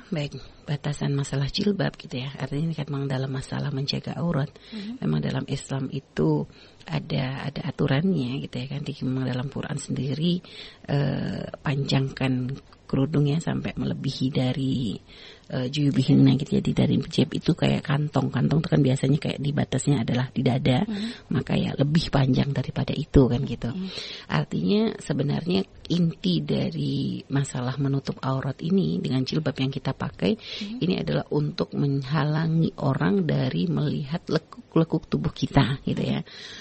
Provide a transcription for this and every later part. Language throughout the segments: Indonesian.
baik batasan masalah jilbab gitu ya. Artinya ini kan memang dalam masalah menjaga aurat. Memang dalam Islam itu ada aturannya gitu ya kan. Memang dalam Quran sendiri panjangkan kerudungnya sampai melebihi dari juyubihinna gitu ya. Dari jeb itu kayak kantong itu kan biasanya kayak di batasnya adalah di dada, maka ya lebih panjang daripada itu kan gitu. Artinya sebenarnya inti dari masalah menutup aurat ini dengan jilbab yang kita pakai ini adalah untuk menghalangi orang dari melihat lekuk-lekuk tubuh kita gitu ya.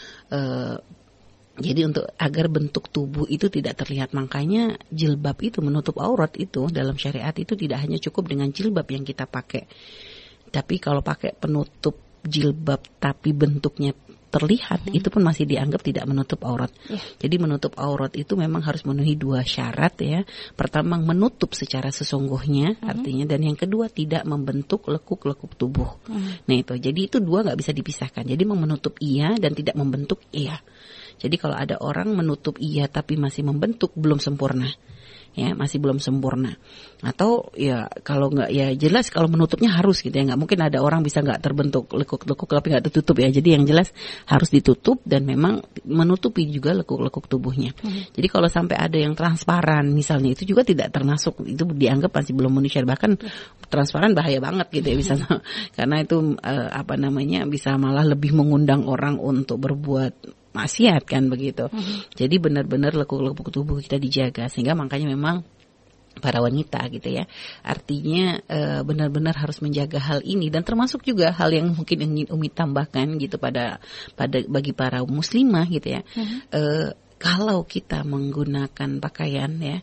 Jadi untuk agar bentuk tubuh itu tidak terlihat, makanya jilbab itu menutup aurat itu dalam syariat itu tidak hanya cukup dengan jilbab yang kita pakai. Tapi kalau pakai penutup jilbab tapi bentuknya terlihat, itu pun masih dianggap tidak menutup aurat. Jadi menutup aurat itu memang harus memenuhi 2 syarat ya. Pertama menutup secara sesungguhnya artinya, dan yang kedua tidak membentuk lekuk-lekuk tubuh. Nah itu, jadi itu 2 nggak bisa dipisahkan. Jadi menutup iya dan tidak membentuk iya. Jadi kalau ada orang menutup iya tapi masih membentuk, belum sempurna. Ya, masih belum sempurna. Atau ya kalau nggak, ya jelas kalau menutupnya harus gitu ya. Nggak mungkin ada orang bisa nggak terbentuk lekuk-lekuk tapi nggak tertutup ya. Jadi yang jelas harus ditutup dan memang menutupi juga lekuk-lekuk tubuhnya. Jadi kalau sampai ada yang transparan misalnya, itu juga tidak termasuk, itu dianggap masih belum memenuhi syarat. Bahkan transparan bahaya banget gitu ya bisa karena itu bisa malah lebih mengundang orang untuk berbuat maksiat kan begitu. Jadi benar-benar lekuk-lekuk tubuh kita dijaga, sehingga makanya memang para wanita gitu ya, artinya benar-benar harus menjaga hal ini. Dan termasuk juga hal yang mungkin ingin Umi tambahkan gitu bagi para muslimah gitu ya. Kalau kita menggunakan pakaian ya,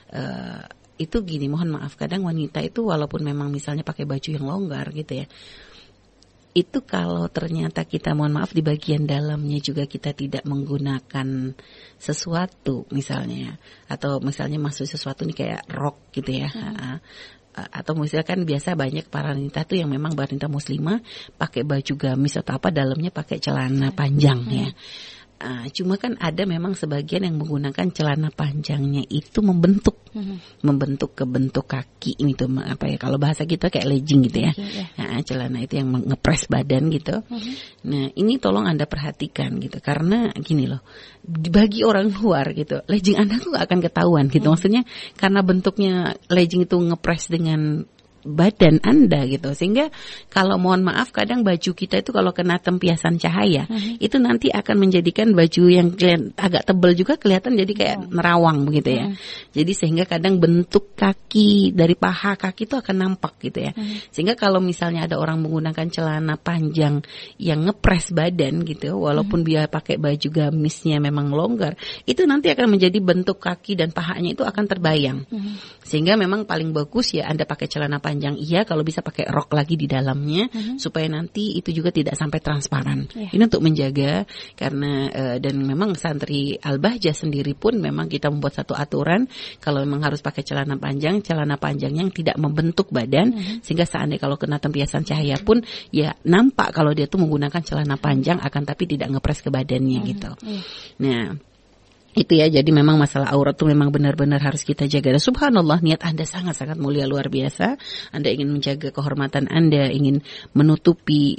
itu gini, mohon maaf, kadang wanita itu walaupun memang misalnya pakai baju yang longgar gitu ya, itu kalau ternyata kita, mohon maaf, di bagian dalamnya juga kita tidak menggunakan sesuatu misalnya, atau misalnya masuk sesuatu nih kayak rok gitu ya, atau misalkan biasa banyak para wanita tuh yang memang wanita muslimah pakai baju gamis atau apa, dalamnya pakai celana panjang ya. Cuma kan ada memang sebagian yang menggunakan celana panjangnya itu membentuk ke bentuk kaki itu apa ya, kalau bahasa kita kayak legging gitu ya. Celana itu yang ngepres badan gitu. Nah ini tolong Anda perhatikan gitu, karena gini loh, bagi orang luar gitu legging Anda tuh gak akan ketahuan gitu. Maksudnya karena bentuknya legging itu ngepres dengan badan Anda gitu, sehingga kalau mohon maaf kadang baju kita itu kalau kena tempiasan cahaya itu nanti akan menjadikan baju yang agak tebal juga kelihatan jadi kayak nerawang begitu ya. Jadi sehingga kadang bentuk kaki dari paha kaki itu akan nampak gitu ya. Sehingga kalau misalnya ada orang menggunakan celana panjang yang ngepres badan gitu, walaupun dia pakai baju gamisnya memang longgar, itu nanti akan menjadi bentuk kaki dan pahanya itu akan terbayang. Sehingga memang paling bagus ya Anda pakai celana panjang, iya, kalau bisa pakai rok lagi di dalamnya supaya nanti itu juga tidak sampai transparan. Ini untuk menjaga, karena dan memang santri Al-Bahjah sendiri pun memang kita membuat satu aturan kalau memang harus pakai celana panjang yang tidak membentuk badan, sehingga seandainya kalau kena tempiasan cahaya pun ya nampak kalau dia tuh menggunakan celana panjang akan tapi tidak ngepres ke badannya gitu. Nah itu ya, jadi memang masalah aurat itu memang benar-benar harus kita jaga. Dan subhanallah, niat Anda sangat-sangat mulia, luar biasa. Anda ingin menjaga kehormatan Anda, ingin menutupi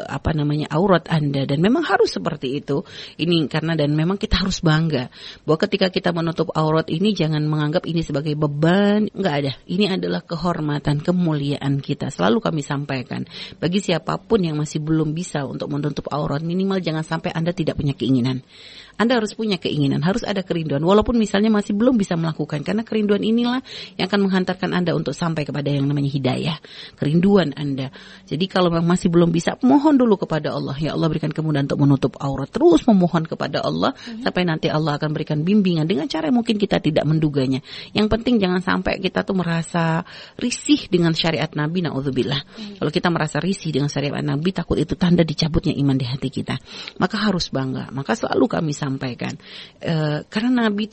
aurat Anda, dan memang harus seperti itu. Ini karena, dan memang kita harus bangga bahwa ketika kita menutup aurat ini jangan menganggap ini sebagai beban, enggak ada. Ini adalah kehormatan, kemuliaan kita. Selalu kami sampaikan bagi siapapun yang masih belum bisa untuk menutup aurat, minimal jangan sampai Anda tidak punya keinginan. Anda harus punya keinginan, harus ada kerinduan, walaupun misalnya masih belum bisa melakukan, karena kerinduan inilah yang akan menghantarkan Anda untuk sampai kepada yang namanya hidayah, kerinduan Anda. Jadi kalau memang masih belum bisa, mohon dulu kepada Allah, ya Allah berikan kemudahan untuk menutup aurat, terus memohon kepada Allah sampai nanti Allah akan berikan bimbingan dengan cara yang mungkin kita tidak menduganya. Yang penting jangan sampai kita tuh merasa risih dengan syariat Nabi, na'udzubillah. Kalau kita merasa risih dengan syariat Nabi, takut itu tanda dicabutnya iman di hati kita. Maka harus bangga, maka selalu kami sampaikan, karena Nabi itu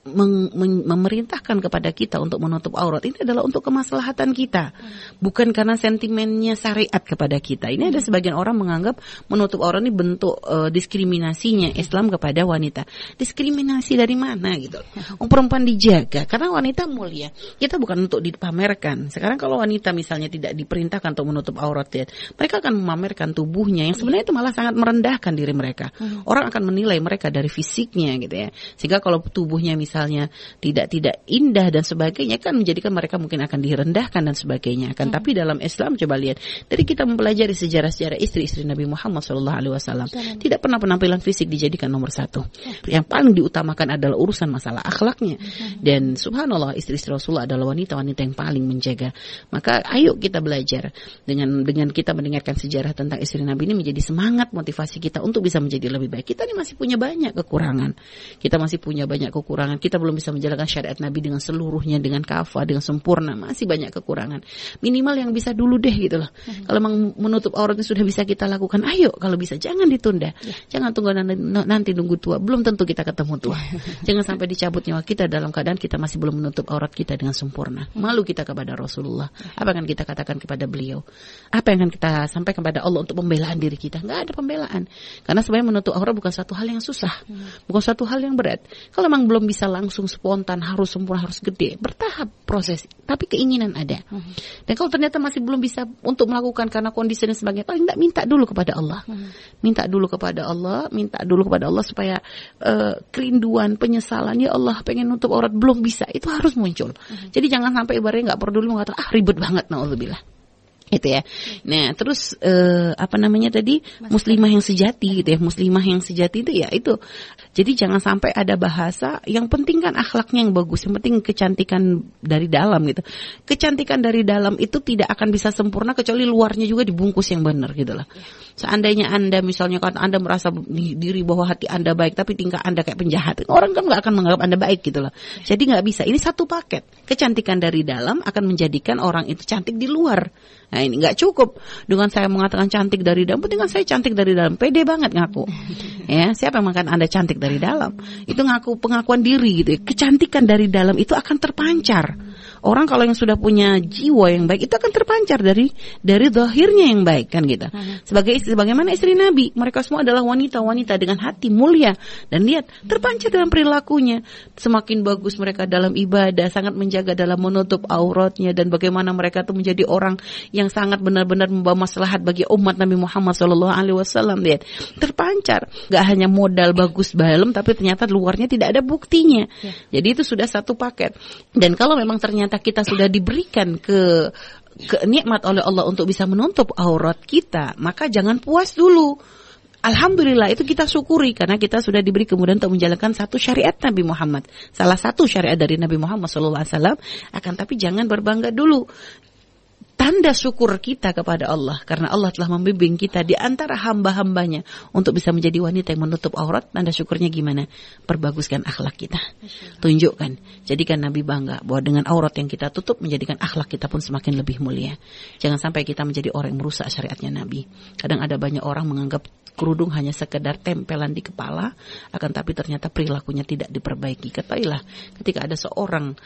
memerintahkan kepada kita untuk menutup aurat ini adalah untuk kemaslahatan kita, bukan karena sentimennya syariat kepada kita. Ini ada sebagian orang menganggap menutup aurat ini bentuk diskriminasinya Islam kepada wanita. Diskriminasi dari mana gitu? Perempuan dijaga karena wanita mulia. Kita bukan untuk dipamerkan. Sekarang kalau wanita misalnya tidak diperintahkan untuk menutup aurat, ya, mereka akan memamerkan tubuhnya yang sebenarnya itu malah sangat merendahkan diri mereka. Orang akan menilai mereka dari fisiknya gitu ya. Sehingga kalau tubuhnya misalnya tidak indah dan sebagainya kan menjadikan mereka mungkin akan direndahkan dan sebagainya kan. Tapi dalam Islam coba lihat dari kita mempelajari sejarah-sejarah istri-istri Nabi Muhammad SAW tidak pernah penampilan fisik dijadikan nomor satu. Yang paling diutamakan adalah urusan masalah akhlaknya. Dan subhanallah istri-istri Rasulullah adalah wanita-wanita yang paling menjaga. Maka ayo kita belajar dengan kita mendengarkan sejarah tentang istri Nabi ini menjadi semangat motivasi kita untuk bisa menjadi lebih baik. Kita ini masih punya banyak kekurangan. Kita masih punya banyak kekurangan. Kita belum bisa menjalankan syariat Nabi dengan seluruhnya, dengan kafah, dengan sempurna. Masih banyak kekurangan. Minimal yang bisa dulu deh gitu loh. Kalau memang menutup auratnya sudah bisa kita lakukan, ayo kalau bisa jangan ditunda. Jangan tunggu nanti nunggu tua. Belum tentu kita ketemu tua. Jangan sampai dicabut nyawa kita dalam keadaan kita masih belum menutup aurat kita dengan sempurna. Malu kita kepada Rasulullah. Apa yang akan kita katakan kepada beliau? Apa yang akan kita sampaikan kepada Allah untuk pembelaan diri kita? Enggak ada pembelaan. Karena sebenarnya menutup aurat bukan satu hal yang susah. Bukan satu hal yang berat. Kalau memang belum bisa langsung spontan, harus sempurna, harus gede, bertahap proses, tapi keinginan ada. Dan kalau ternyata masih belum bisa untuk melakukan karena kondisi dan sebagainya, paling tidak minta dulu kepada Allah. Minta dulu kepada Allah supaya kerinduan, penyesalan, ya Allah pengen nutup aurat belum bisa, itu harus muncul. Jadi jangan sampai ibaratnya nggak peduli mengatakan ribet banget, naudzubillah. Itu ya. Nah, terus muslimah yang sejati gitu ya. Muslimah yang sejati itu ya itu. Jadi jangan sampai ada bahasa yang penting kan akhlaknya yang bagus, yang penting kecantikan dari dalam gitu. Kecantikan dari dalam itu tidak akan bisa sempurna kecuali luarnya juga dibungkus yang benar gitu lah. Seandainya Anda misalnya kan Anda merasa diri bahwa hati Anda baik tapi tingkah Anda kayak penjahat, orang kan nggak akan menganggap Anda baik gitu loh. Jadi nggak bisa. Ini satu paket. Kecantikan dari dalam akan menjadikan orang itu cantik di luar. Nah ini nggak cukup dengan saya mengatakan cantik dari dalam, penting kan saya cantik dari dalam, pede banget ngaku. Ya, siapa yang mengatakan Anda cantik dari dalam? Itu ngaku pengakuan diri gitu. Kecantikan dari dalam itu akan terpancar. Orang kalau yang sudah punya jiwa yang baik itu akan terpancar dari zahirnya yang baik kan gitu. Sebagaimana istri Nabi, mereka semua adalah wanita-wanita dengan hati mulia dan lihat terpancar dalam perilakunya. Semakin bagus mereka dalam ibadah, sangat menjaga dalam menutup auratnya dan bagaimana mereka itu menjadi orang yang sangat benar-benar membawa maslahat bagi umat Nabi Muhammad SAW. Lihat, terpancar. Gak hanya modal bagus dalam tapi ternyata luarnya tidak ada buktinya. Jadi itu sudah satu paket. Dan kalau memang ternyata kita sudah diberikan ke nikmat oleh Allah untuk bisa menutup aurat kita, maka jangan puas dulu. Alhamdulillah itu kita syukuri karena kita sudah diberi kemudahan untuk menjalankan satu syariat Nabi Muhammad. Salah satu syariat dari Nabi Muhammad SAW. Akan tapi jangan berbangga dulu. Tanda syukur kita kepada Allah karena Allah telah membimbing kita di antara hamba-hambanya untuk bisa menjadi wanita yang menutup aurat. Tanda syukurnya gimana? Perbaguskan akhlak kita. Tunjukkan. Jadikan Nabi bangga bahwa dengan aurat yang kita tutup menjadikan akhlak kita pun semakin lebih mulia. Jangan sampai kita menjadi orang yang merusak syariatnya Nabi. Kadang ada banyak orang menganggap kerudung hanya sekedar tempelan di kepala, akan tapi ternyata perilakunya tidak diperbaiki. Ketahuilah ketika ada seorang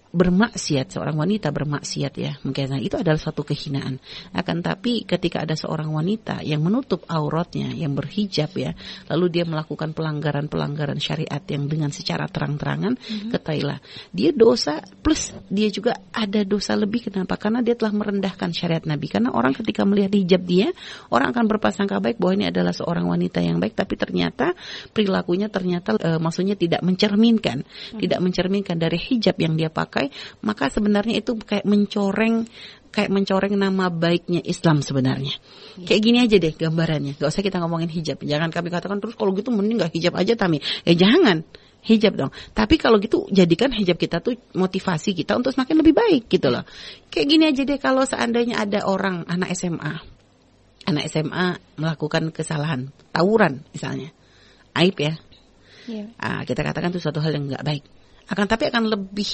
wanita bermaksiat ya, mungkin itu adalah suatu kehinaan. Akan tapi ketika ada seorang wanita yang menutup auratnya, yang berhijab ya, lalu dia melakukan pelanggaran syariat yang dengan secara terang-terangan, ketahuilah dia dosa plus dia juga ada dosa lebih. Kenapa? Karena dia telah merendahkan syariat Nabi. Karena orang ketika melihat hijab dia, orang akan berprasangka baik bahwa ini adalah seorang wanita yang baik, tapi ternyata perilakunya maksudnya tidak mencerminkan dari hijab yang dia pakai. Maka sebenarnya itu kayak mencoreng nama baiknya Islam sebenarnya. Kayak gini aja deh gambarannya. Gak usah kita ngomongin hijab. Jangan kami katakan terus kalau gitu mending gak hijab aja Tami. Jangan. Hijab dong. Tapi kalau gitu jadikan hijab kita tuh motivasi kita untuk semakin lebih baik gitu loh. Kayak gini aja deh, kalau seandainya ada orang anak SMA melakukan kesalahan, tawuran misalnya. Aib ya. Kita katakan itu suatu hal yang gak baik. Tapi akan lebih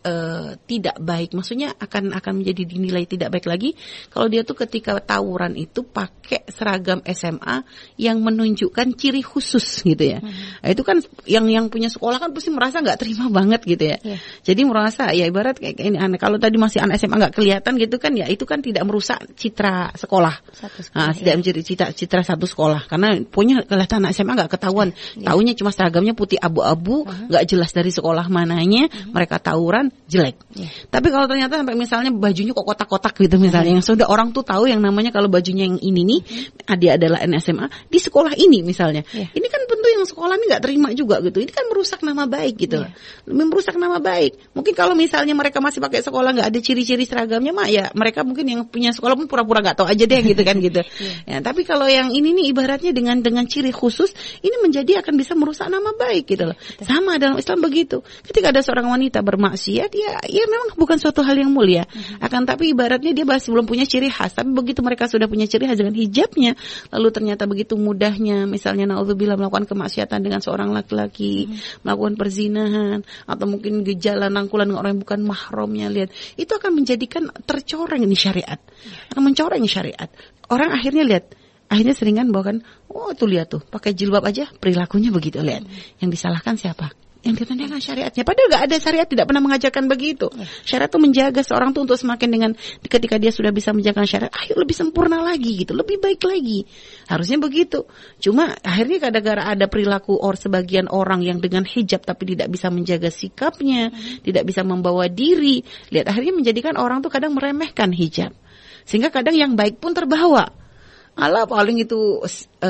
tidak baik, maksudnya akan menjadi dinilai tidak baik lagi kalau dia tuh ketika tawuran itu pakai seragam SMA yang menunjukkan ciri khusus gitu ya. Nah, itu kan yang punya sekolah kan pasti merasa nggak terima banget gitu ya. Jadi merasa ya ibarat kayak ini aneh. Kalau tadi masih anak SMA nggak kelihatan gitu kan ya, itu kan tidak merusak citra sekolah. Tidak menjadi citra satu sekolah karena punya kelihatan anak SMA nggak ketahuan. Taunya cuma seragamnya putih abu-abu, nggak jelas dari sekolah mananya, mereka tawuran jelek. Tapi kalau ternyata sampai misalnya bajunya kok kotak-kotak gitu misalnya, yang sudah orang tuh tahu yang namanya kalau bajunya yang ini nih, dia adalah SMA di sekolah ini misalnya. Ini kan tentu yang sekolah ini nggak terima juga gitu. Ini kan merusak nama baik gitu. Merusak nama baik. Mungkin kalau misalnya mereka masih pakai sekolah nggak ada ciri-ciri seragamnya, mah ya mereka mungkin yang punya sekolah pun pura-pura nggak tahu aja deh gitu kan gitu. Ya, tapi kalau yang ini nih ibaratnya dengan ciri khusus, ini menjadi akan bisa merusak nama baik gitu loh. Sama dalam Islam begitu. Ketika ada seorang wanita bermaksiat, ya memang bukan suatu hal yang mulia. Akan tapi ibaratnya dia masih belum punya ciri khas. Tapi begitu mereka sudah punya ciri khas dengan hijabnya, lalu ternyata begitu mudahnya, misalnya naudzubillah melakukan kemaksiatan dengan seorang laki-laki, melakukan perzinahan, atau mungkin gejala nangkulan dengan orang yang bukan mahramnya, lihat, itu akan menjadikan tercoreng ini syariat, akan mencoreng syariat. Orang akhirnya seringan bahwa kan, oh tuh lihat tuh, pakai jilbab aja perilakunya begitu, lihat. Yang disalahkan siapa? Yang ditandaikan syariatnya. Padahal gak ada syariat, tidak pernah mengajarkan begitu. Syariat itu menjaga seorang tuh untuk semakin dengan, ketika dia sudah bisa menjaga syariat, ayo lebih sempurna lagi gitu, lebih baik lagi. Harusnya begitu. Cuma akhirnya kadang-kadang ada perilaku sebagian orang yang dengan hijab tapi tidak bisa menjaga sikapnya, tidak bisa membawa diri. Lihat, akhirnya menjadikan orang tuh kadang meremehkan hijab. Sehingga kadang yang baik pun terbawa. Alah paling itu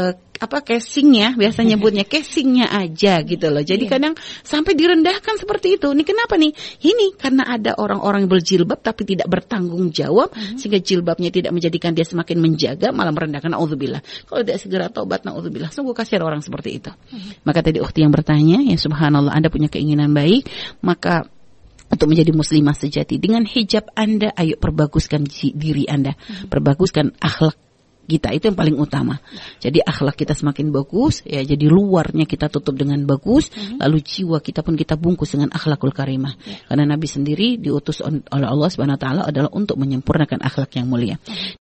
casingnya, biasa nyebutnya casingnya aja gitu loh. Jadi kadang sampai direndahkan seperti itu. Ini kenapa nih? Ini karena ada orang-orang yang berjilbab tapi tidak bertanggung jawab, sehingga jilbabnya tidak menjadikan dia semakin menjaga, malah merendahkan. Naudzubillah. Kalau tidak segera taubat, naudzubillah. Sungguh kasihan orang seperti itu. Maka tadi ukhti yang bertanya, ya subhanallah, Anda punya keinginan baik, maka untuk menjadi muslimah sejati dengan hijab Anda, ayo perbaguskan diri Anda, perbaguskan akhlak kita, itu yang paling utama. Jadi akhlak kita semakin bagus, ya jadi luarnya kita tutup dengan bagus, lalu jiwa kita pun kita bungkus dengan akhlakul karimah. Karena Nabi sendiri diutus oleh Allah Subhanahu wa taala adalah untuk menyempurnakan akhlak yang mulia.